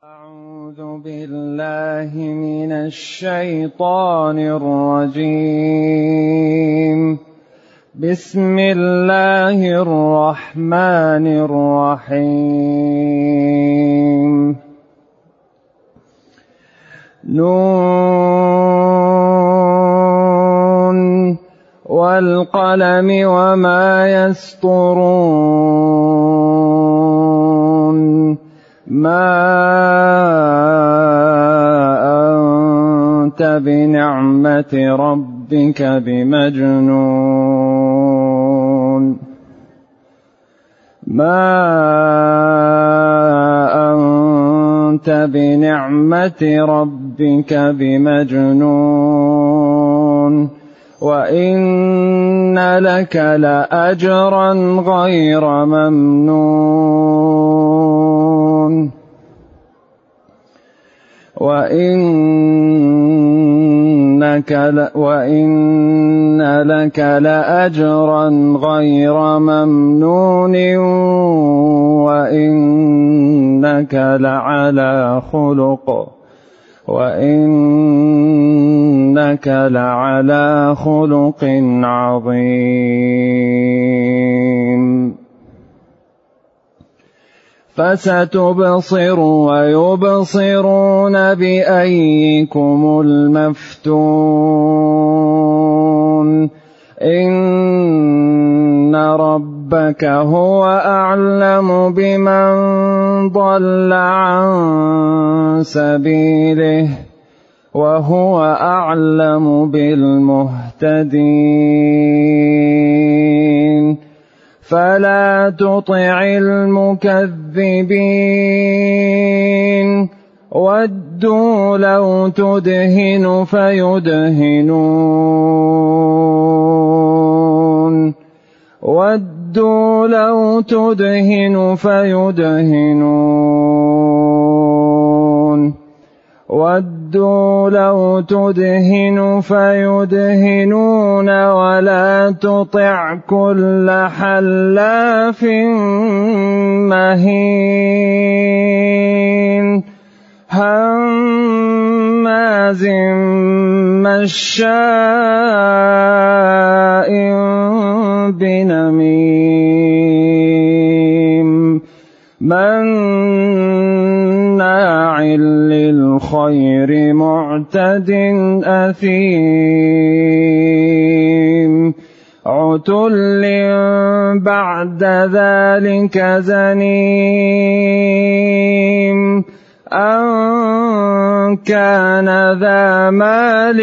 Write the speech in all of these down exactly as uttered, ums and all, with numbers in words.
أعوذ بالله من الشيطان الرجيم. بسم الله الرحمن الرحيم. نون والقلم وما يسطرون. ما أنت بنعمة ربك بمجنون. ما أنت بنعمة ربك بمجنون. وإن لك لأجرا غير ممنون. وإنك ل... وإن لك لأجرا غير ممنون. وإنك لعلى خلق وإنك لعلى خلق عظيم. فستبصر ويبصرون بأيكم المفتون. إن ربك هو أعلم بمن ضل عن سبيله وهو أعلم بالمهتدين. فلا تطع المكذبين. ودوا لو تدهن فيدهنون. ودوا لو تدهن فيدهنون. ودوا لو تدهن فيدهنون. ولا تطع كل حلاف مهين هماز مشاء بنميم مناع للخير معتد أثيم عتل بعد ذلك زنيم أن كان ذا مال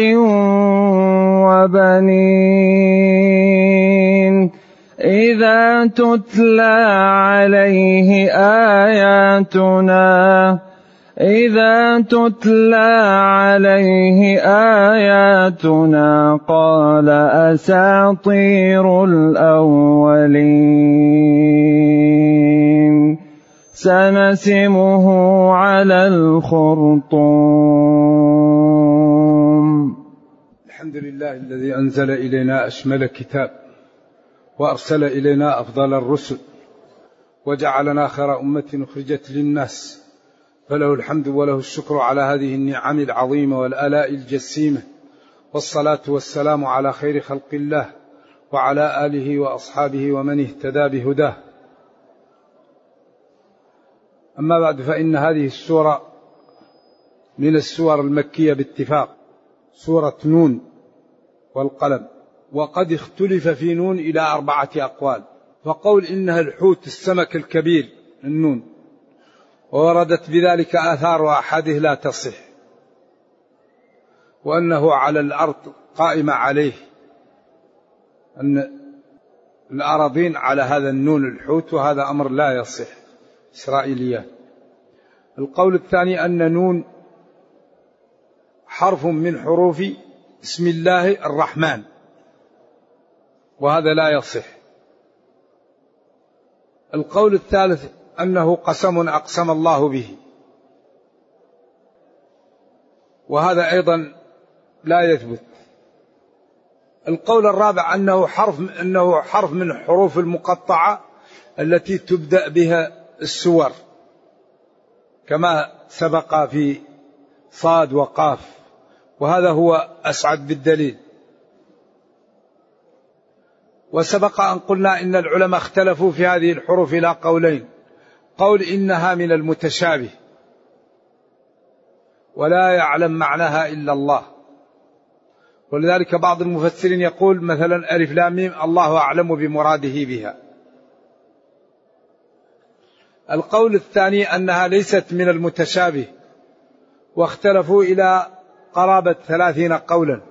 وبنين. إذا تتلى عليه آياتنا إذا تتلى عليه آياتنا قال أساطير الأولين. سنسمه على الخرطوم. الحمد لله الذي أنزل إلينا أشمل كتاب وأرسل إلينا أفضل الرسل وجعلنا خير أمة أخرجت للناس، فله الحمد وله الشكر على هذه النعم العظيمة والآلاء الجسيمة، والصلاة والسلام على خير خلق الله وعلى آله وأصحابه ومن اهتدى بهداه. أما بعد، فإن هذه السورة من السور المكية باتفاق، سورة نون والقلم. وقد اختلف في نون إلى أربعة أقوال، فقول إنها الحوت السمك الكبير النون، ووردت بذلك آثار وأحاديث لا تصح، وأنه على الأرض قائمة عليه، أن الأراضين على هذا النون الحوت، وهذا أمر لا يصح، إسرائيليات. القول الثاني أن نون حرف من حروف اسم الله الرحمن، وهذا لا يصح. القول الثالث أنه قسم أقسم الله به، وهذا أيضا لا يثبت. القول الرابع أنه حرف أنه حرف من حروف المقطعة التي تبدأ بها السور، كما سبق في صاد وقاف، وهذا هو أسعد بالدليل. وسبق أن قلنا إن العلماء اختلفوا في هذه الحروف إلى قولين: قول إنها من المتشابه ولا يعلم معناها إلا الله، ولذلك بعض المفسرين يقول مثلا ألف لام ميم الله أعلم بمراده بها. القول الثاني أنها ليست من المتشابه، واختلفوا إلى قرابة ثلاثين قولا.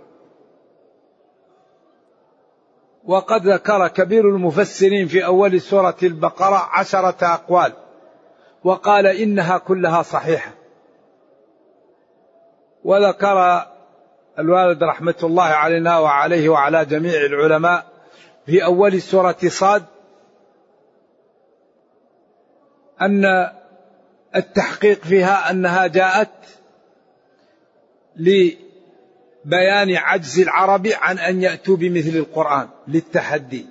وقد ذكر كبير المفسرين في أول سورة البقرة عشرة أقوال، وقال إنها كلها صحيحة. وذكر الوالد رحمة الله علينا وعليه وعلى جميع العلماء في أول سورة صاد أن التحقيق فيها أنها جاءت لبيان عجز العرب عن أن يأتوا بمثل القرآن للتحدي،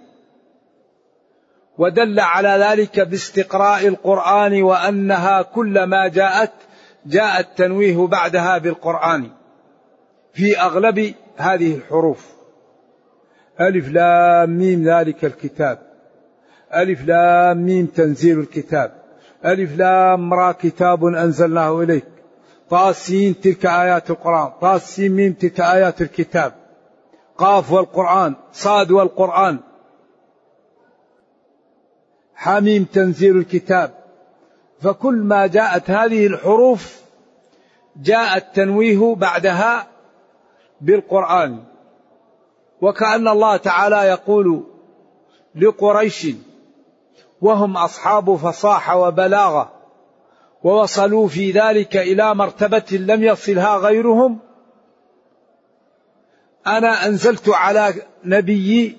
ودل على ذلك باستقراء القرآن، وأنها كلما جاءت جاء التنويه بعدها بالقرآن في أغلب هذه الحروف. ألف لام ميم ذلك الكتاب، ألف لام ميم تنزيل الكتاب، ألف لام را كتاب أنزلناه إليك، طا سين تلك آيات القرآن، طا سين ميم تلك آيات الكتاب، قاف والقرآن، صاد والقرآن، حميم تنزيل الكتاب. فكل ما جاءت هذه الحروف جاء التنويه بعدها بالقرآن، وكأن الله تعالى يقول لقريش وهم أصحاب فصاحة وبلاغة ووصلوا في ذلك إلى مرتبة لم يصلها غيرهم: أنا أنزلت على نبيي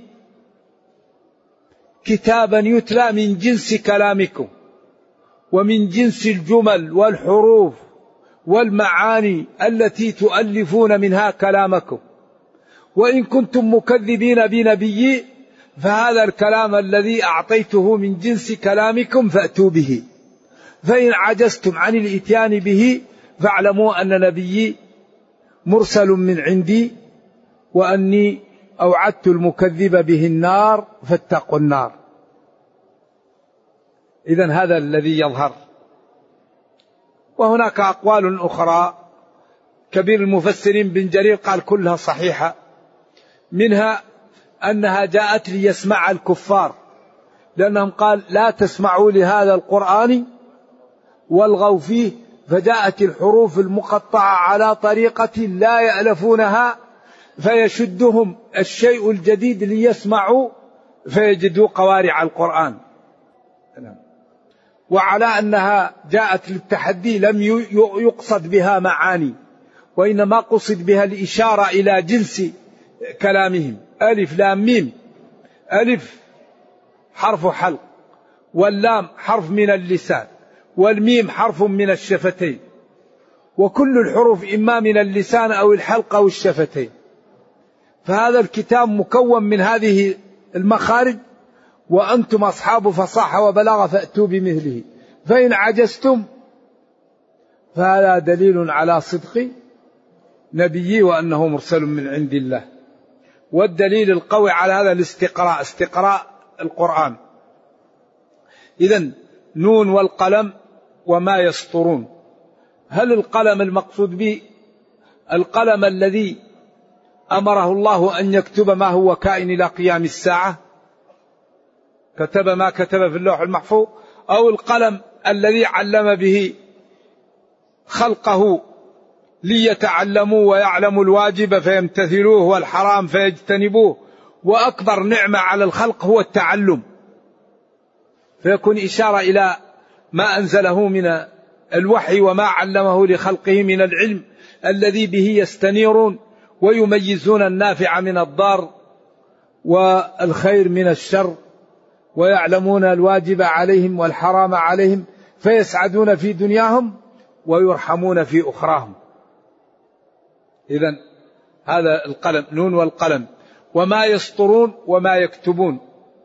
كتابا يتلى من جنس كلامكم ومن جنس الجمل والحروف والمعاني التي تؤلفون منها كلامكم، وإن كنتم مكذبين بنبيي فهذا الكلام الذي أعطيته من جنس كلامكم فأتوا به، فإن عجزتم عن الإتيان به فاعلموا أن نبيي مرسل من عندي، وأني أوعدت المكذب به النار فاتقوا النار. إذن هذا الذي يظهر. وهناك أقوال أخرى، كبير المفسرين بن جرير قال كلها صحيحة، منها أنها جاءت ليسمع الكفار، لأنهم قال لا تسمعوا لهذا القرآن والغوا فيه، فجاءت الحروف المقطعة على طريقة لا يألفونها فيشدهم الشيء الجديد ليسمعوا فيجدوا قوارع القرآن. وعلى أنها جاءت للتحدي لم يقصد بها معاني، وإنما قصد بها الإشارة إلى جنس كلامهم. ألف لام ميم، ألف حرف حلق، واللام حرف من اللسان، والميم حرف من الشفتين، وكل الحروف إما من اللسان أو الحلق أو الشفتين. فهذا الكتاب مكون من هذه المخارج، وأنتم أصحاب فصاحة وبلاغة فأتوا بمثله، فإن عجزتم فهذا دليل على صدق نبيي وأنه مرسل من عند الله. والدليل القوي على هذا الاستقراء، استقراء القرآن. إذن نون والقلم وما يسطرون. هل القلم المقصود به القلم الذي أمره الله أن يكتب ما هو كائن إلى قيام الساعة، كتب ما كتب في اللوح المحفوظ، أو القلم الذي علم به خلقه ليتعلموا ويعلموا الواجب فيمتثلوه والحرام فيجتنبوه، وأكبر نعمة على الخلق هو التعلم، فيكون إشارة إلى ما أنزله من الوحي وما علمه لخلقه من العلم الذي به يستنيرون ويميزون النافع من الضار والخير من الشر، ويعلمون الواجب عليهم والحرام عليهم، فيسعدون في دنياهم ويرحمون في أخراهم. إذن هذا القلم، نون والقلم وما يسطرون وما يكتبون.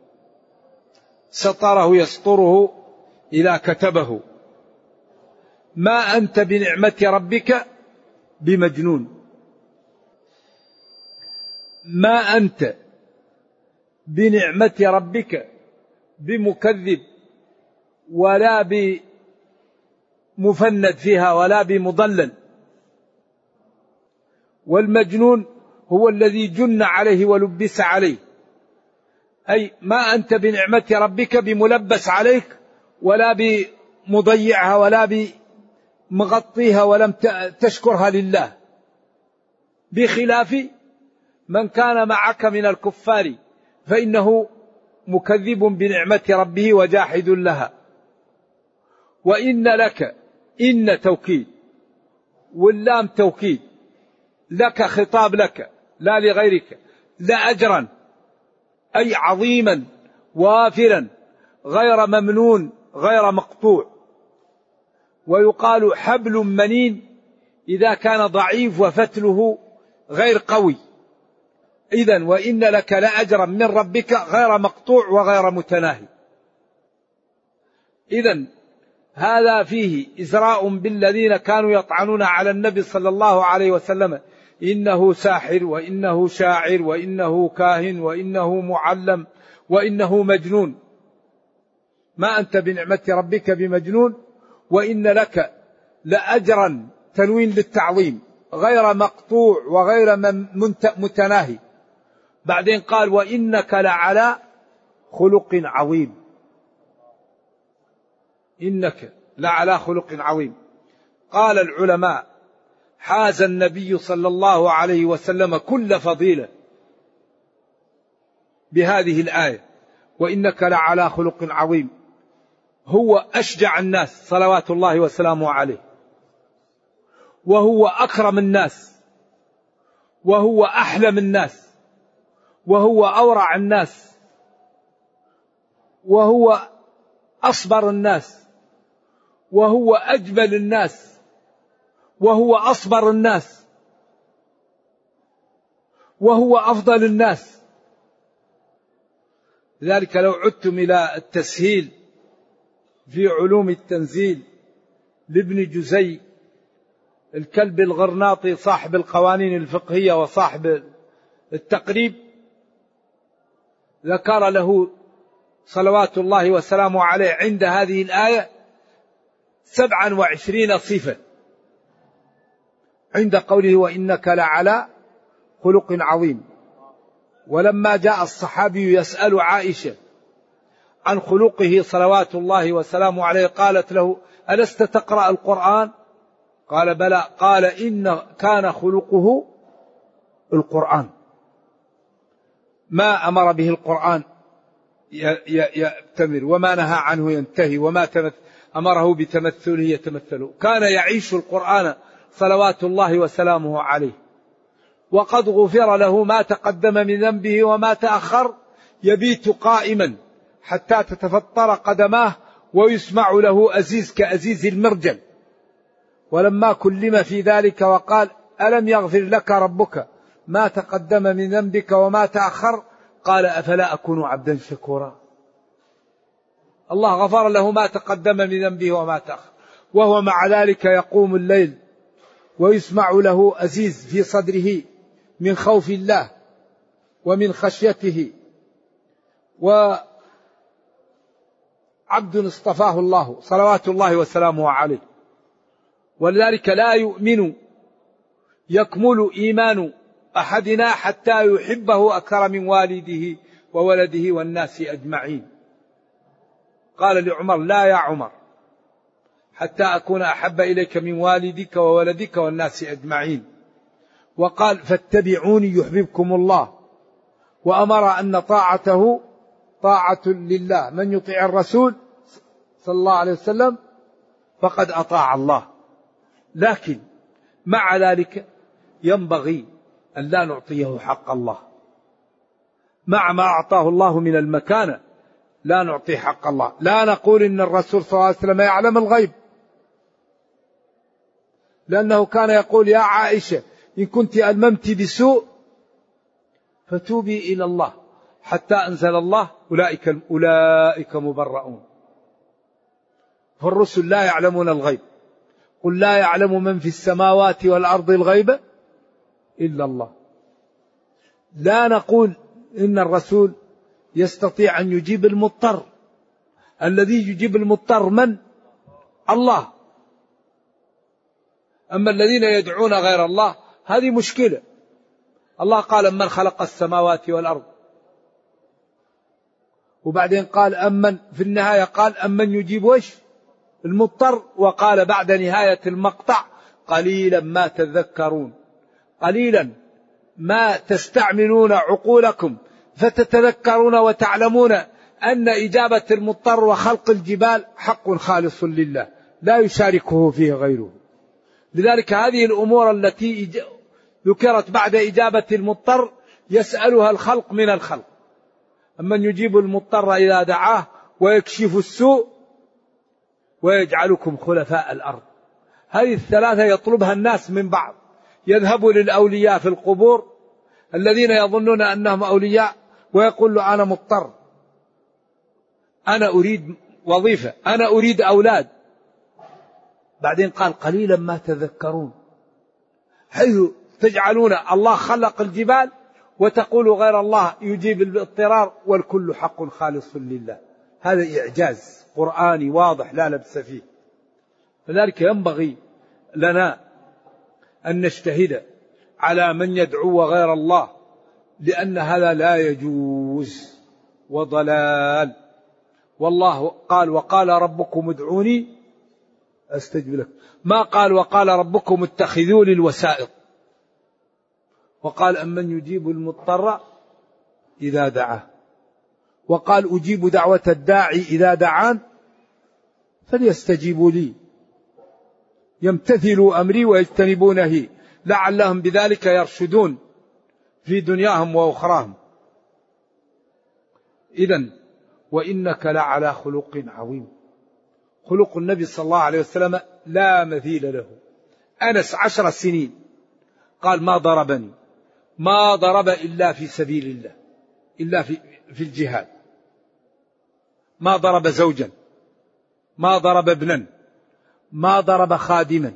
سطره يسطره إلى كتبه، ما أنت بنعمة ربك بمجنون، ما أنت بنعمة ربك بمكذب ولا بمفند فيها ولا بمضلل. والمجنون هو الذي جن عليه ولبس عليه، أي ما أنت بنعمة ربك بملبس عليك ولا بمضيعها ولا بمغطيها ولم تشكرها لله، بخلاف من كان معك من الكفار فإنه مكذب بنعمة ربه وجاحد لها. وإن لك، إن توكيد واللام توكيد، لك خطاب لك لا لغيرك، لأجرا أي عظيما وافرا غير ممنون غير مقطوع. ويقال حبل منين إذا كان ضعيف وفتله غير قوي. إذن وإن لك لأجرا من ربك غير مقطوع وغير متناهي. إذن هذا فيه إزراء بالذين كانوا يطعنون على النبي صلى الله عليه وسلم، إنه ساحر وإنه شاعر وإنه كاهن وإنه معلم وإنه مجنون. ما أنت بنعمة ربك بمجنون، وإن لك لأجرا تنوين للتعظيم غير مقطوع وغير متناهي. بعدين قال وإنك لعلى خلق عظيم، إنك لعلى خلق عظيم. قال العلماء حاز النبي صلى الله عليه وسلم كل فضيلة بهذه الآية، وإنك لعلى خلق عظيم. هو أشجع الناس صلوات الله وسلامه عليه، وهو أكرم الناس، وهو أحلم الناس، وهو أورع الناس، وهو أصبر الناس، وهو أجمل الناس، وهو أصبر الناس، وهو أفضل الناس. لذلك لو عدتم إلى التسهيل في علوم التنزيل لابن جزي الكلب الغرناطي صاحب القوانين الفقهية وصاحب التقريب، ذكر له صلوات الله وسلامه عليه عند هذه الآية سبعا وعشرين صفة عند قوله وإنك لعلى خلق عظيم. ولما جاء الصحابي يسأل عائشة عن خلقه صلوات الله وسلامه عليه قالت له ألست تقرأ القرآن؟ قال بلى. قال إن كان خلقه القرآن، ما أمر به القرآن يأتمر وما نهى عنه ينتهي وما أمره بتمثله يتمثله. كان يعيش القرآن صلوات الله وسلامه عليه، وقد غفر له ما تقدم من ذنبه وما تأخر، يبيت قائما حتى تتفطر قدماه ويسمع له أزيز كأزيز المرجل. ولما كلم في ذلك وقال ألم يغفر لك ربك ما تقدم من ذنبك وما تأخر، قال أفلا أكون عبدا شكورا. الله غفر له ما تقدم من ذنبه وما تأخر، وهو مع ذلك يقوم الليل ويسمع له أزيز في صدره من خوف الله ومن خشيته، وعبد اصطفاه الله صلوات الله وسلامه عليه. ولذلك لا يؤمن يكمل إيمان أحدنا حتى يحبه أكثر من والده وولده والناس أجمعين. قال لعمر لا يا عمر حتى أكون أحب إليك من والدك وولدك والناس أجمعين. وقال فاتبعوني يحببكم الله، وأمر أن طاعته طاعة لله، من يطيع الرسول صلى الله عليه وسلم فقد أطاع الله. لكن مع ذلك ينبغي أن لا نعطيه حق الله، مع ما أعطاه الله من المكانة لا نعطيه حق الله. لا نقول إن الرسول صلى الله عليه وسلم يعلم الغيب، لأنه كان يقول يا عائشة إن كنت ألممت بسوء فتوبي إلى الله، حتى أنزل الله أولئك, أولئك مبرؤون. فالرسل لا يعلمون الغيب، قل لا يعلم من في السماوات والأرض الغيب إلا الله. لا نقول إن الرسول يستطيع أن يجيب المضطر. الذي يجيب المضطر من؟ الله. أما الذين يدعون غير الله هذه مشكلة. الله قال من خلق السماوات والأرض، وبعدين قال أمن، في النهاية قال أمن يجيب وش؟ المضطر. وقال بعد نهاية المقطع قليلا ما تذكرون، قليلا ما تستعملون عقولكم فتتذكرون وتعلمون أن إجابة المضطر وخلق الجبال حق خالص لله لا يشاركه فيه غيره. لذلك هذه الأمور التي ذكرت بعد إجابة المضطر يسألها الخلق من الخلق. أمن يجيب المضطر إذا دعاه ويكشف السوء ويجعلكم خلفاء الأرض. هذه الثلاثة يطلبها الناس من بعض. يذهبوا للأولياء في القبور الذين يظنون أنهم أولياء ويقول له أنا مضطر، أنا أريد وظيفة، أنا أريد أولاد. بعدين قال قليلا ما تذكرون، حيث تجعلون الله خلق الجبال وتقول غير الله يجيب الاضطرار والكل حق خالص لله. هذا إعجاز قرآني واضح لا لبس فيه. لذلك ينبغي لنا أن نجتهد على من يدعو غير الله، لأن هذا لا يجوز وضلال. والله قال وقال ربكم ادعوني أستجب لكم، ما قال وقال ربكم اتخذوا لي الوسائط. وقال أمن يجيب المضطر إذا دعاه، وقال أجيب دعوة الداعي إذا دعان فليستجيبوا لي يمتثلوا أمري ويجتنبوا نهي لعلهم بذلك يرشدون في دنياهم وأخراهم. إذن وإنك لعلى خلق عظيم. خلق النبي صلى الله عليه وسلم لا مثيل له. أنس عشر سنين قال ما ضربني، ما ضرب إلا في سبيل الله، إلا في, في الجهاد. ما ضرب زوجا، ما ضرب ابنا، ما ضرب خادما،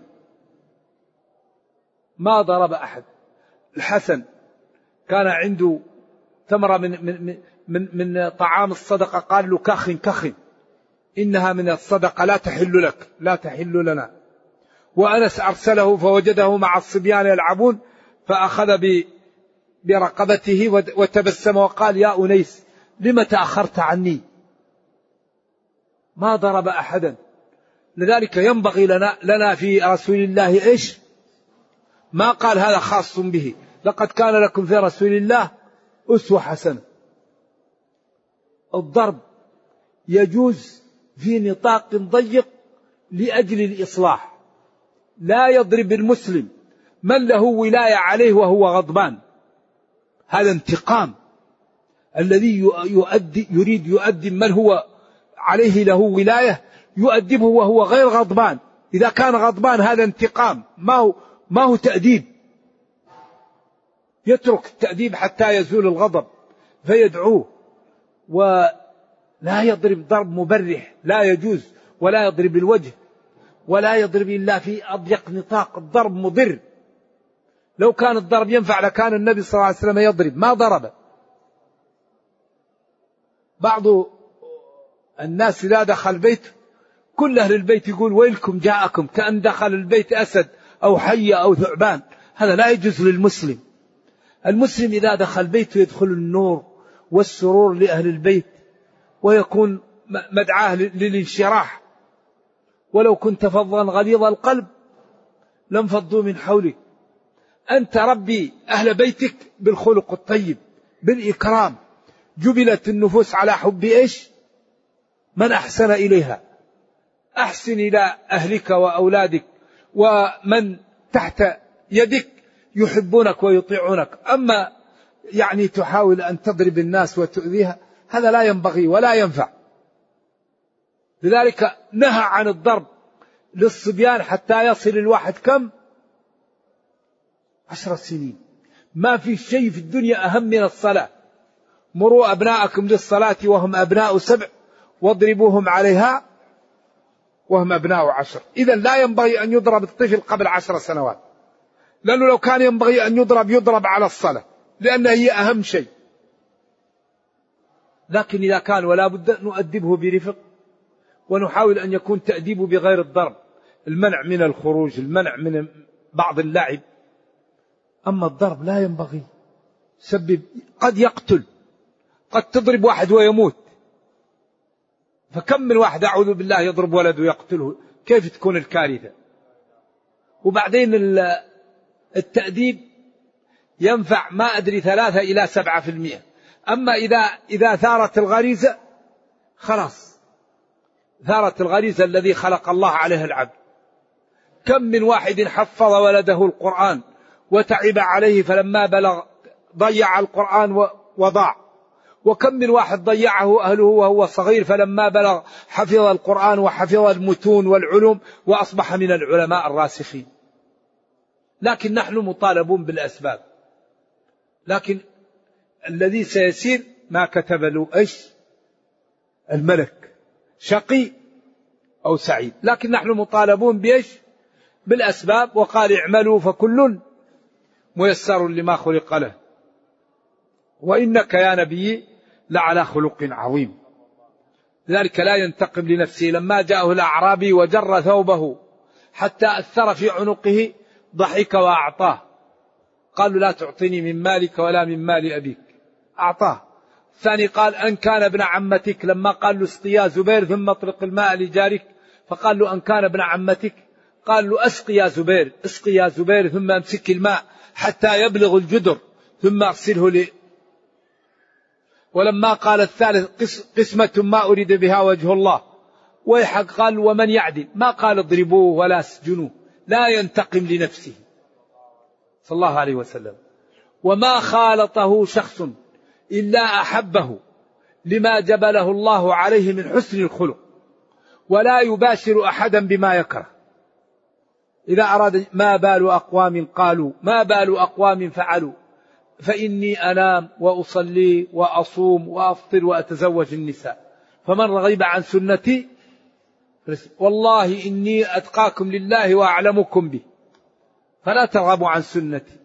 ما ضرب أحد. الحسن كان عنده تمرة من, من, من, من طعام الصدقة، قال له كخ كخ إنها من الصدقة لا تحل لك لا تحل لنا. وأنس أرسله فوجده مع الصبيان يلعبون فأخذ برقبته وتبسم وقال يا أنيس لم تأخرت عني. ما ضرب أحدا. لذلك ينبغي لنا, لنا في رسول الله إيش؟ ما قال هذا خاص به، لقد كان لكم في رسول الله أسوة حسنة. الضرب يجوز في نطاق ضيق لأجل الإصلاح. لا يضرب المسلم من له ولاية عليه وهو غضبان، هذا انتقام. الذي يؤدي يريد يؤدب من هو عليه له ولاية يؤدبه وهو غير غضبان. إذا كان غضبان هذا انتقام، ما هو, ما هو تأديب. يترك التأديب حتى يزول الغضب فيدعوه. ولا يضرب ضرب مبرح، لا يجوز. ولا يضرب الوجه، ولا يضرب إلا في أضيق نطاق. الضرب مضر. لو كان الضرب ينفع لكان النبي صلى الله عليه وسلم يضرب، ما ضرب. بعض الناس إذا دخل بيت كل أهل البيت يقول ويلكم جاءكم، كأن دخل البيت أسد أو حية أو ثعبان. هذا لا يجوز للمسلم. المسلم إذا دخل بيته يدخل النور والسرور لأهل البيت ويكون مدعاه للانشراح. ولو كنت فظا غليظ القلب لانفضوا من حولك. أنت ربي أهل بيتك بالخلق الطيب بالإكرام. جبلت النفوس على حب إيش؟ من أحسن إليها. أحسن إلى أهلك وأولادك ومن تحت يدك يحبونك ويطيعونك. أما يعني تحاول أن تضرب الناس وتؤذيها هذا لا ينبغي ولا ينفع. لذلك نهى عن الضرب للصبيان حتى يصل الواحد كم؟ عشر سنين. ما في شيء في الدنيا أهم من الصلاة. مروا أبناءكم للصلاة وهم أبناء سبع واضربوهم عليها وهم أبناء عشر. إذن لا ينبغي أن يضرب الطفل قبل عشر سنوات، لأنه لو كان ينبغي أن يضرب يضرب على الصلاة، لأنها هي أهم شيء. لكن إذا كان ولا بد نؤدبه برفق، ونحاول أن يكون تأديبه بغير الضرب، المنع من الخروج، المنع من بعض اللعب. أما الضرب لا ينبغي، سبب قد يقتل، قد تضرب واحد ويموت. فكم من واحد أعوذ بالله يضرب ولده ويقتله، كيف تكون الكارثة؟ وبعدين التأديب ينفع ما أدري ثلاثة إلى سبعة في المئة. أما إذا إذا ثارت الغريزة خلاص، ثارت الغريزة الذي خلق الله عليه العبد. كم من واحد حفظ ولده القرآن وتعب عليه فلما بلغ ضيع القرآن وضاع، وكم من واحد ضيعه أهله وهو صغير فلما بلغ حفظ القرآن وحفظ المتون والعلوم وأصبح من العلماء الراسخين. لكن نحن مطالبون بالأسباب، لكن الذي سيسير ما كتب له إيش الملك، شقي أو سعيد. لكن نحن مطالبون بإيش بالأسباب. وقال اعملوا فكل ميسر لما خلق له وإنك يا نبي لعلى خلق عظيم. لذلك لا ينتقم لنفسه. لما جاءه الأعرابي وجر ثوبه حتى أثر في عنقه ضحك وأعطاه. قالوا لا تعطيني من مالك ولا من مال أبيك، أعطاه. الثاني قال أن كان ابن عمتك، لما قال له اسقي يا زبير ثم اطلق الماء لجارك، فقال له أن كان ابن عمتك، قال له اسقي يا زبير، اسقي يا زبير ثم امسك الماء حتى يبلغ الجدر ثم اغسله لي. ولما قال الثالث قسمة ما أريد بها وجه الله ويحق، قال ومن يعدل، ما قال اضربوه ولا اسجنوه، لا ينتقم لنفسه صلى الله عليه وسلم. وما خالطه شخص إلا أحبه لما جبله الله عليه من حسن الخلق، ولا يباشر أحدا بما يكره. إذا أراد ما بال أقوام قالوا، ما بال أقوام فعلوا، فإني أنام وأصلي وأصوم وأفطر وأتزوج النساء، فمن رغب عن سنتي والله إني أتقاكم لله وأعلمكم به، فلا ترغبوا عن سنتي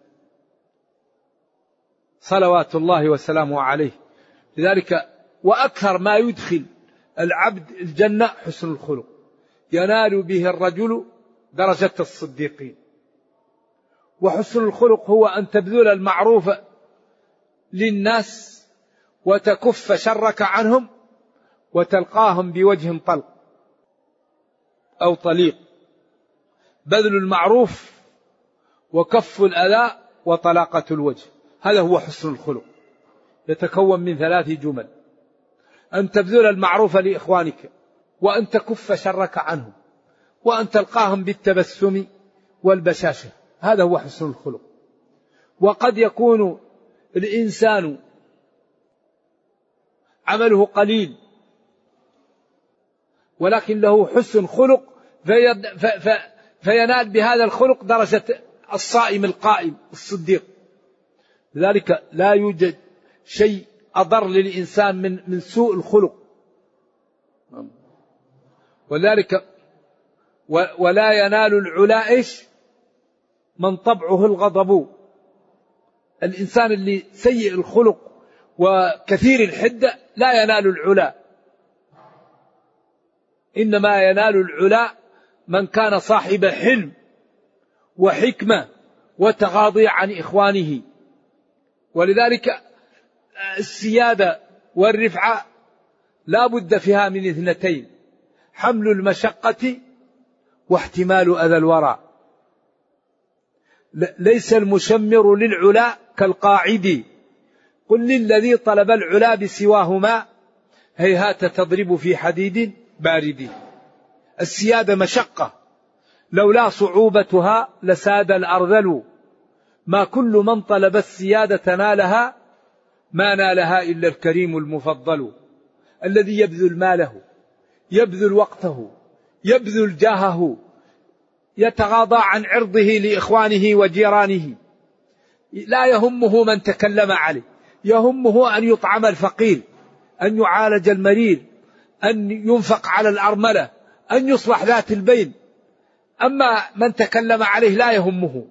صلوات الله وسلامه عليه. لذلك وأكثر ما يدخل العبد الجنة حسن الخلق، ينال به الرجل درجة الصديقين. وحسن الخلق هو أن تبذل المعروف للناس وتكف شرك عنهم وتلقاهم بوجه طلق أو طليق. بذل المعروف وكف الأذى وطلاقة الوجه، هذا هو حسن الخلق. يتكون من ثلاث جمل: أن تبذل المعروف لإخوانك، وأن تكف شرك عنهم، وأن تلقاهم بالتبسم والبشاشة، هذا هو حسن الخلق. وقد يكون الإنسان عمله قليل ولكن له حسن خلق فينال بهذا الخلق درجة الصائم القائم الصديق. لذلك لا يوجد شيء أضر للإنسان من من سوء الخلق. ولذلك ولا ينال العلا إيش من طبعه الغضب. الإنسان اللي سيء الخلق وكثير الحدة لا ينال العلا، إنما ينال العلا من كان صاحب حلم وحكمة وتغاضي عن إخوانه. ولذلك السيادة والرفعة لا بد فيها من اثنتين: حمل المشقة واحتمال أذى الورى. ليس المشمر للعلا كالقاعد، قل للذي طلب العلا بسواهما هيهات تضرب في حديد بارد. السيادة مشقة، لولا صعوبتها لساد الأرذل، ما كل من طلب السيادة نالها، ما نالها إلا الكريم المفضل. الذي يبذل ماله، يبذل وقته، يبذل جاهه، يتغاضى عن عرضه لإخوانه وجيرانه، لا يهمه من تكلم عليه، يهمه أن يطعم الفقير، أن يعالج المريض، أن ينفق على الأرملة، أن يصلح ذات البين. أما من تكلم عليه لا يهمه.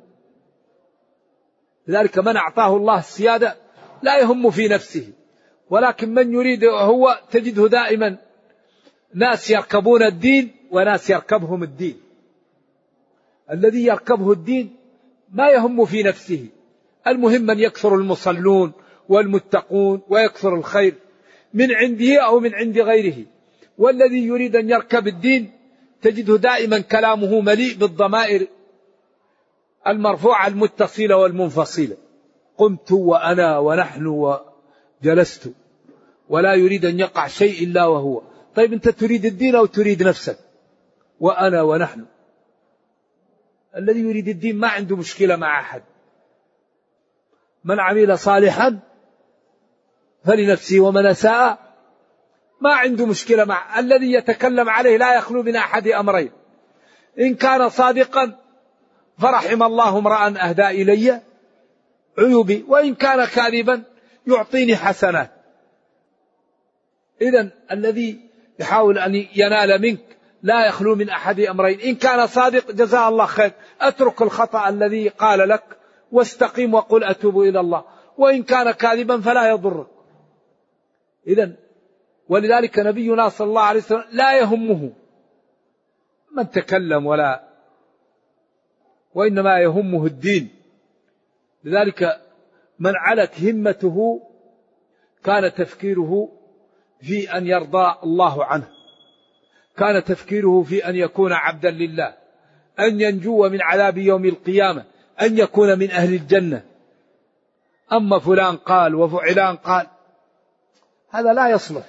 لذلك من أعطاه الله السيادة لا يهم في نفسه، ولكن من يريد هو تجده دائما ناس يركبون الدين وناس يركبهم الدين. الذي يركبه الدين ما يهم في نفسه، المهم أن يكثر المصلون والمتقون ويكثر الخير من عنده أو من عند غيره. والذي يريد أن يركب الدين تجده دائما كلامه مليء بالضمائر المرفوعة المتصلة والمنفصلة، قمت وأنا ونحن وجلست، ولا يريد أن يقع شيء إلا وهو. طيب أنت تريد الدين أو تريد نفسك؟ وأنا ونحن. الذي يريد الدين ما عنده مشكلة مع أحد. من عمل صالحا فلنفسه ومن أساء ما عنده مشكلة مع. الذي يتكلم عليه لا يخلو من أحد أمرين: إن كان صادقا فرحم الله امرأ أهدى إلي عيوبي، وإن كان كاذبا يعطيني حسنات. إذن الذي يحاول أن ينال منك لا يخلو من أحد أمرين: إن كان صادق جزاه الله خير، أترك الخطأ الذي قال لك واستقيم وقل أتوب إلى الله، وإن كان كاذبا فلا يضرك. إذن ولذلك نبينا صلى الله عليه وسلم لا يهمه من تكلم ولا، وإنما يهمه الدين. لذلك من علت همته كان تفكيره في أن يرضى الله عنه، كان تفكيره في أن يكون عبدا لله، أن ينجو من عذاب يوم القيامة، أن يكون من أهل الجنة. أما فلان قال وفعلان قال هذا لا يصلح.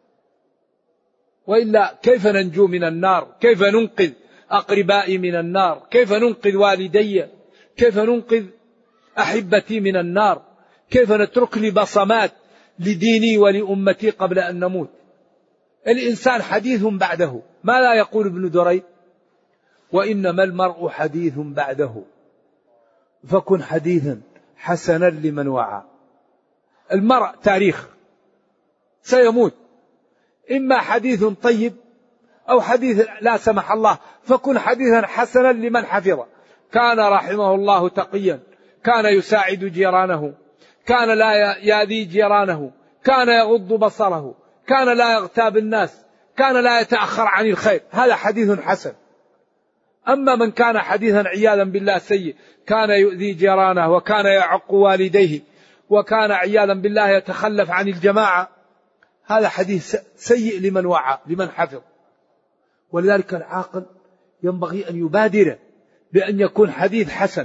وإلا كيف ننجو من النار؟ كيف ننقذ أقربائي من النار؟ كيف ننقذ والدي؟ كيف ننقذ أحبتي من النار؟ كيف نترك لي بصمات لديني ولأمتي قبل أن نموت؟ الإنسان حديث بعده. ما لا يقول ابن دريد: وإنما المرء حديث بعده فكن حديثا حسنا لمن وعى. المرء تاريخ سيموت، إما حديث طيب أو حديث لا سمح الله، فكن حديثا حسنا لمن حفظه. كان رحمه الله تقيا، كان يساعد جيرانه، كان لا يأذي جيرانه، كان يغض بصره، كان لا يغتاب الناس، كان لا يتأخر عن الخير. هذا حديث حسن. أما من كان حديثا عياذا بالله سيء، كان يؤذي جيرانه وكان يعق والديه وكان عياذا بالله يتخلف عن الجماعة، هذا حديث سيء لمن وعى لمن حفظ. ولذلك العاقل ينبغي أن يبادر بأن يكون حديث حسن.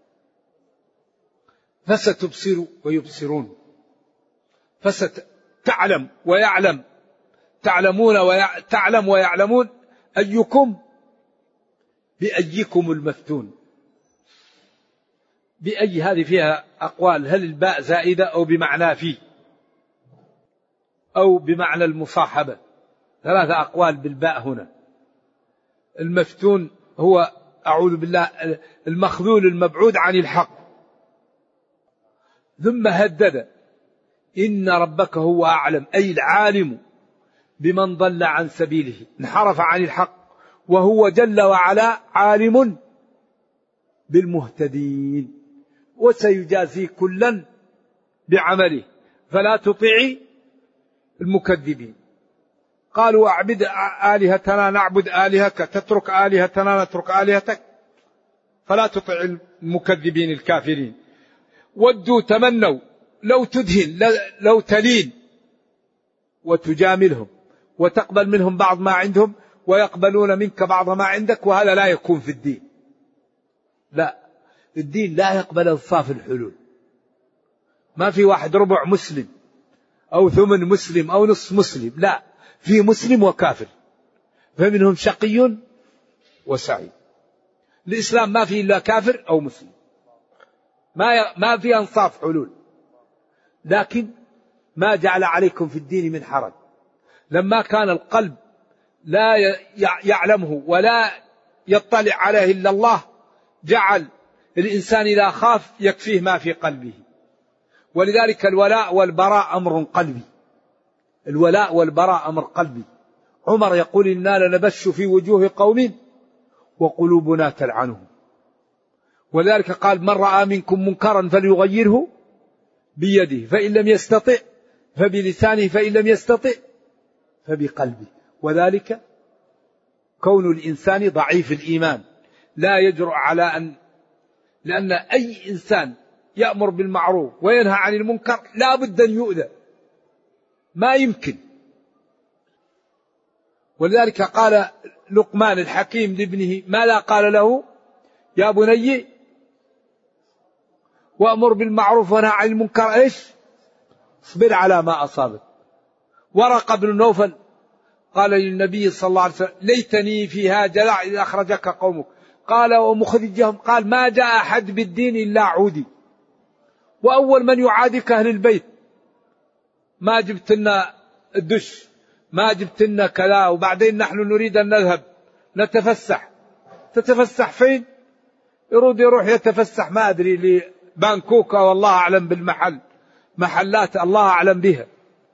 فستبصر ويبصرون، فستعلم ويعلم، تعلمون وتعلم ويعلمون أيكم بأيكم المفتون. بأي هذه فيها أقوال، هل الباء زائدة أو بمعنى في أو بمعنى المصاحبة؟ ثلاثة أقوال بالباء هنا. المفتون هو أعوذ بالله المخذول المبعود عن الحق. ثم هدد: إن ربك هو أعلم، أي العالم بمن ضل عن سبيله انحرف عن الحق، وهو جل وعلا عالم بالمهتدين، وسيجازي كلا بعمله فلا تطيعي المكذبين. قالوا: أعبد آلهتنا نعبد آلهتك، تترك آلهتنا نترك آلهتك، فلا تطع المكذبين الكافرين. ودوا تمنوا لو تدهن لو تلين وتجاملهم وتقبل منهم بعض ما عندهم ويقبلون منك بعض ما عندك، وهذا لا يكون في الدين. لا، الدين لا يقبل انصاف الحلول. ما في واحد ربع مسلم أو ثمن مسلم أو نصف مسلم، لا، في مسلم وكافر، فمنهم شقي وسعيد. الإسلام ما فيه إلا كافر أو مسلم، ما ما في أنصاف حلول. لكن ما جعل عليكم في الدين من حرج. لما كان القلب لا يعلمه ولا يطلع عليه إلا الله، جعل الإنسان إذا خاف يكفيه ما في قلبه. ولذلك الولاء والبراء أمر قلبي. الولاء والبراء أمر قلبي. عمر يقول إنا لنبش في وجوه قوم وقلوبنا تلعنهم. ولذلك قال من رأى منكم منكرا فليغيره بيده فإن لم يستطع فبلسانه فإن لم يستطع فبقلبه. وذلك كون الإنسان ضعيف الإيمان لا يجرؤ على أن، لأن أي إنسان يأمر بالمعروف وينهى عن المنكر لا بد أن يؤذى، ما يمكن. ولذلك قال لقمان الحكيم لابنه ماذا قال له؟ يا بني وأمر بالمعروف ونهى عن المنكر إيش؟ اصبر على ما أصابك. ورقة بن نوفل قال للنبي صلى الله عليه وسلم ليتني فيها جلع إذا أخرجك قومك. قال ومخرجهم قال ما جاء أحد بالدين إلا عودي، وأول من يعاديك أهل البيت. ما جبت لنا الدش، ما جبت لنا كذا، وبعدين نحن نريد أن نذهب نتفسح. تتفسح فين؟ يريد يروح يتفسح ما أدري لبانكوكا والله أعلم بالمحل، محلات الله أعلم بها.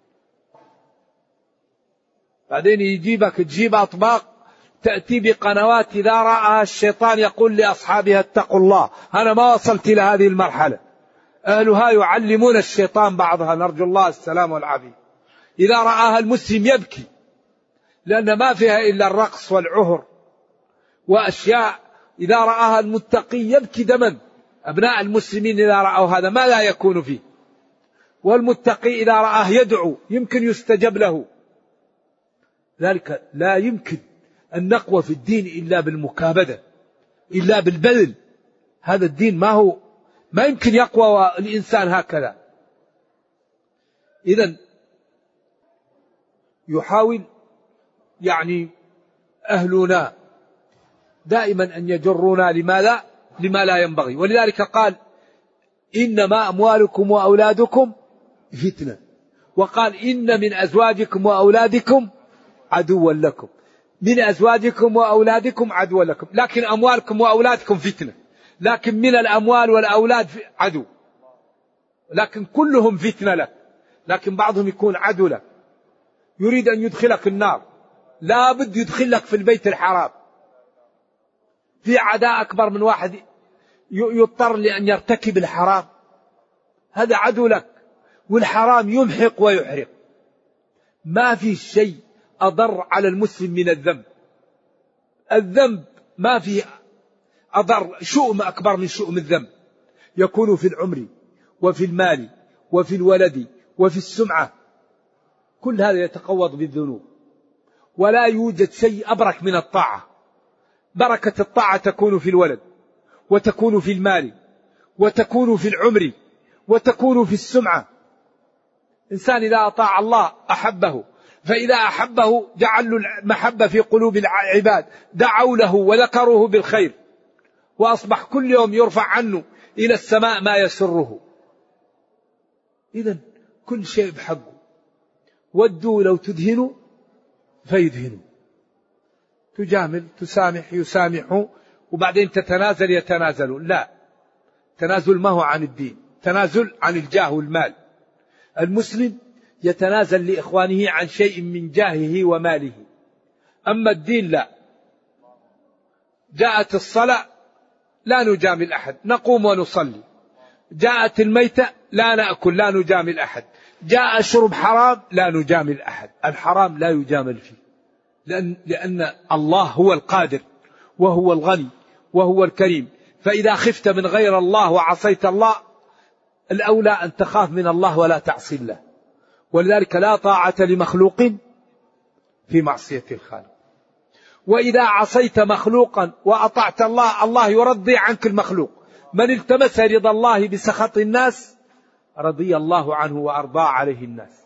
بعدين يجيبك تجيب أطباق تأتي بقنوات إذا رأى الشيطان يقول لأصحابها اتقوا الله. أنا ما وصلت إلى هذه المرحلة. أهلها يعلمون الشيطان بعضها، نرجو الله السلام والعافية. إذا رآها المسلم يبكي، لأن ما فيها إلا الرقص والعهر وأشياء. إذا رآها المتقي يبكي دما. أبناء المسلمين إذا رأوا هذا ما لا يكون فيه. والمتقي إذا رآه يدعو يمكن يستجب له. ذلك لا يمكن أن نقوى في الدين إلا بالمكابدة، إلا بالبذل. هذا الدين ما هو ما يمكن يقوى الإنسان هكذا. إذن يحاول يعني أهلنا دائما أن يجرونا لما لا لما لا ينبغي. ولذلك قال إنما أموالكم وأولادكم فتنة، وقال إن من أزواجكم وأولادكم عدوا لكم. من أزواجكم وأولادكم عدوا لكم، لكن أموالكم وأولادكم فتنة. لكن من الأموال والأولاد عدو، لكن كلهم فتنة لك. لكن بعضهم يكون عدو لك، يريد أن يدخلك النار، لا بد يدخلك في البيت الحرام. في عداء أكبر من واحد يضطر لأن يرتكب الحرام، هذا عدو لك. والحرام يمحق ويحرق. ما في شيء أضر على المسلم من الذنب. الذنب ما في أضر، شؤم أكبر من شؤم الذنب. يكون في العمر وفي المال وفي الولد وفي السمعة، كل هذا يتقوض بالذنوب. ولا يوجد شيء أبرك من الطاعة. بركة الطاعة تكون في الولد، وتكون في المال، وتكون في العمر، وتكون في السمعة. إنسان إذا أطاع الله أحبه، فإذا أحبه جعل المحبة في قلوب العباد، دعوا له وذكروه بالخير، وأصبح كل يوم يرفع عنه إلى السماء ما يسره. إذن كل شيء بحقه. ودوا لو تدهنوا فيدهنوا، تجامل تسامح يسامحوا، وبعدين تتنازل يتنازلون. لا، تنازل ما هو عن الدين، تنازل عن الجاه والمال. المسلم يتنازل لإخوانه عن شيء من جاهه وماله، أما الدين لا. جاءت الصلاة لا نجامل أحد، نقوم ونصلي. جاءت الميتة لا نأكل، لا نجامل أحد. جاء شرب حرام لا نجامل أحد. الحرام لا يجامل فيه، لأن, لأن الله هو القادر وهو الغني وهو الكريم. فإذا خفت من غير الله وعصيت الله، الأولى أن تخاف من الله ولا تعصي الله. ولذلك لا طاعة لمخلوق في معصية الخالق. وإذا عصيت مخلوقا وأطعت الله، الله يرضي عنك المخلوق. من التمس رضا الله بسخط الناس رضي الله عنه وأرضى عليه الناس.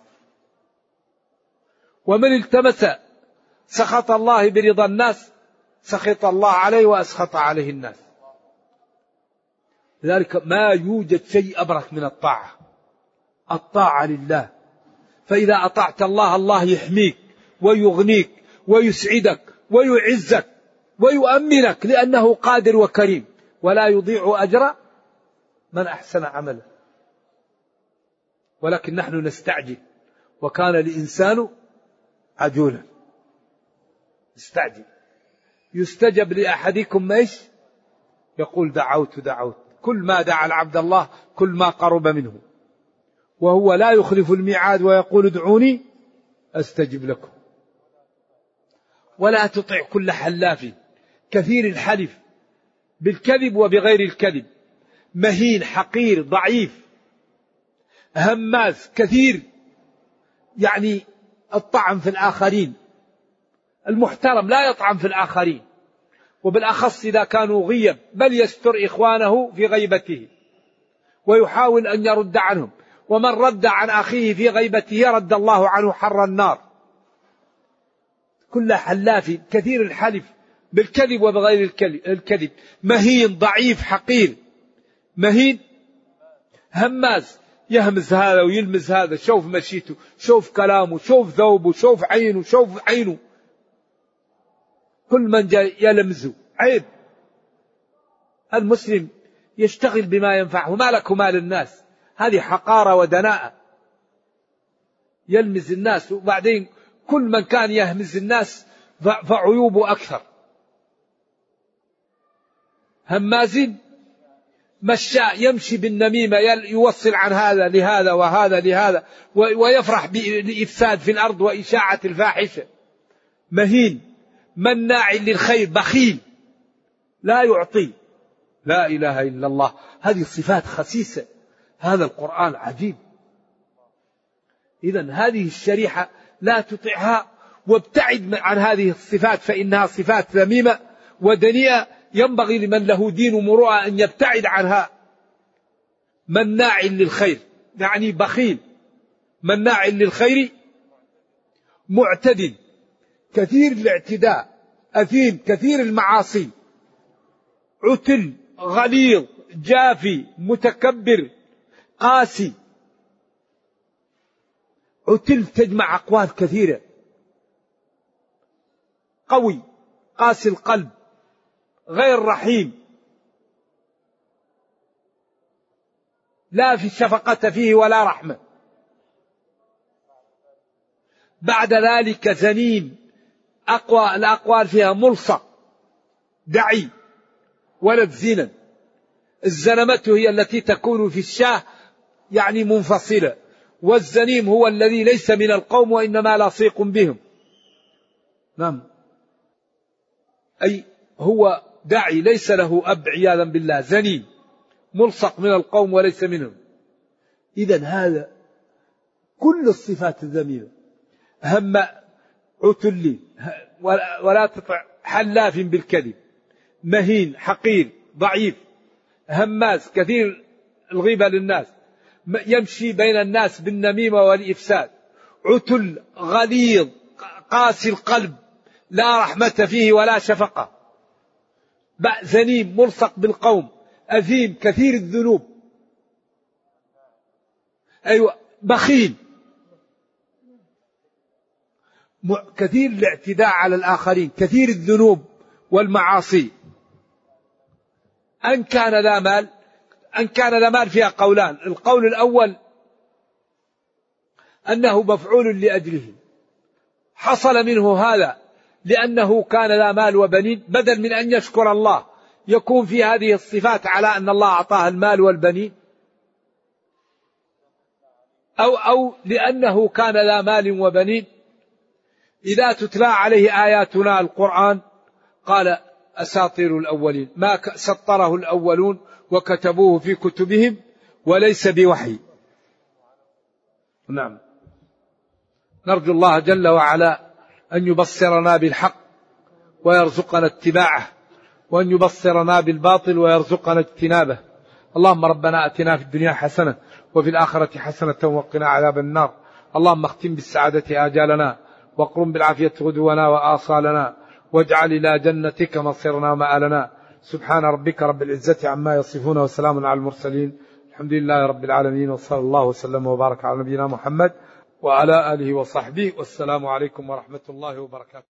ومن التمس سخط الله برضا الناس سخط الله عليه وأسخط عليه الناس. لذلك ما يوجد شيء أبرك من الطاعة. الطاعة لله. فإذا أطعت الله، الله يحميك ويغنيك ويسعدك ويعزك ويؤمنك، لأنه قادر وكريم، ولا يضيع أجر من أحسن عمله. ولكن نحن نستعجل، وكان الإنسان عجولا. استعجل. يستجب لأحدكم إيش؟ يقول دعوت دعوت. كل ما دعا العبد الله كل ما قرب منه، وهو لا يخلف الميعاد ويقول ادعوني أستجب لكم. ولا تطع كل حلاف كثير الحلف بالكذب وبغير الكذب، مهين حقير ضعيف هماز كثير يعني الطعن في الآخرين. المحترم لا يطعن في الآخرين، وبالأخص إذا كانوا غيب، بل يستر إخوانه في غيبته ويحاول أن يرد عنهم. ومن رد عن أخيه في غيبته رد الله عنه حر النار. كل حلاف كثير الحلف بالكذب وبغير الكذب، مهين ضعيف حقير. مهين هماز، يهمز هذا ويلمز هذا، شوف مشيته، شوف كلامه، شوف ثوبه، شوف عينه، شوف عينه، كل من جاء يلمزه. عيب. المسلم يشتغل بما ينفعه، ما لك وما للناس. هذه حقارة ودناءة. يلمز الناس، وبعدين كل من كان يهمز الناس فعيوبه أكثر. همازين مشاء يمشي بالنميمة، يوصل عن هذا لهذا وهذا لهذا، ويفرح بإفساد في الأرض وإشاعة الفاحشة. مهين مناع للخير، بخيل لا يعطي. لا إله إلا الله. هذه صفات خسيسة. هذا القرآن عجيب. إذن هذه الشريحة لا تطعها، وابتعد عن هذه الصفات، فإنها صفات ذميمة ودنيئة، ينبغي لمن له دين ومروءة أن يبتعد عنها. مناع للخير يعني بخيل، مناع للخير، معتد كثير الاعتداء، أثيم كثير المعاصي، عتل غليظ جافي متكبر قاسي. عتل تجمع أقوال كثيرة. قوي قاسي القلب غير رحيم، لا في الشفقة فيه ولا رحمة. بعد ذلك زنيم، أقوى الأقوال فيها ملصق دعي ولد زنا. الزنمة هي التي تكون في الشاه يعني منفصلة، والزنيم هو الذي ليس من القوم وإنما لاصق بهم. نعم، أي هو داعي ليس له أب عياذا بالله، زنيم ملصق من القوم وليس منهم. إذن هذا كل الصفات الذميمة. هم عتل ولا تطع حلاف بالكذب، مهين حقير ضعيف، هماز كثير الغيبة للناس، يمشي بين الناس بالنميمة والإفساد، عتل غليظ قاسي القلب لا رحمة فيه ولا شفقة، زنيم ملصق بالقوم، أثيم كثير الذنوب، أيوة بخيل، كثير الاعتداء على الآخرين، كثير الذنوب والمعاصي. أن كان ذا مال، أن كان ذا مال فيها قولان. القول الأول أنه مفعول لأجله، حصل منه هذا لأنه كان ذا مال وبنين، بدل من أن يشكر الله يكون في هذه الصفات على أن الله أعطاه المال والبنين، أو أو لأنه كان ذا مال وبنين إذا تتلى عليه آياتنا القرآن قال أساطير الأولين، ما سطره الأولون وكتبوه في كتبهم وليس بوحي. نعم، نرجو الله جل وعلا أن يبصرنا بالحق ويرزقنا اتباعه، وأن يبصرنا بالباطل ويرزقنا اجتنابه. اللهم ربنا أتنا في الدنيا حسنة وفي الآخرة حسنة وقنا عذاب النار. اللهم اختم بالسعادة آجالنا، واقرم بالعافية غدونا وآصالنا، واجعل إلى جنتك مصيرنا ومآلنا. سبحان ربك رب العزة عما يصفون، وسلام على المرسلين، الحمد لله رب العالمين، وصلى الله وسلم وبارك على نبينا محمد وعلى آله وصحبه، والسلام عليكم ورحمة الله وبركاته.